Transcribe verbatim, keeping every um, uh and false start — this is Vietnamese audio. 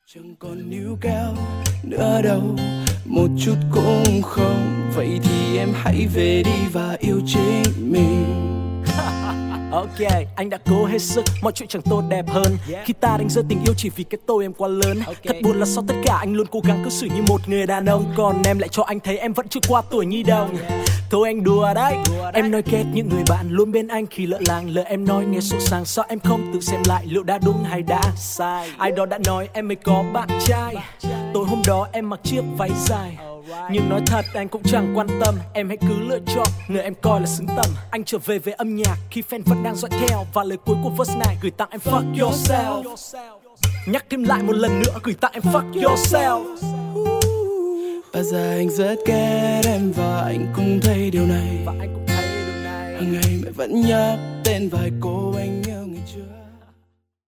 Chẳng còn níu kéo nữa đâu, một chút cũng không. Vậy thì em hãy về đi và yêu chính mình. Ok, anh đã cố hết sức, mọi chuyện chẳng tốt đẹp hơn. Khi ta đánh rơi tình yêu chỉ vì cái tôi em quá lớn. Thật buồn là sau tất cả anh luôn cố gắng cư xử như một người đàn ông, còn em lại cho anh thấy em vẫn chưa qua tuổi nhi đồng. Thôi anh đùa đấy, em nói ghét những người bạn luôn bên anh khi lỡ làng. Lời em nói nghe sổ sàng, sao em không tự xem lại liệu đã đúng hay đã sai. Ai đó đã nói em mới có bạn trai, tối hôm đó em mặc chiếc váy dài. Nhưng nói thật anh cũng chẳng quan tâm, em hãy cứ lựa chọn người em coi là xứng tầm. Anh trở về với âm nhạc khi fan vẫn đang dõi theo, và lời cuối của verse này gửi tặng em fuck yourself. Nhắc thêm lại một lần nữa, gửi tặng em fuck yourself. Bây giờ anh rất ghét em và anh cũng thấy điều này. Và anh cũng thấy điều này. Hàng ngày mẹ vẫn nhắc tên vài cô anh yêu ngày trước.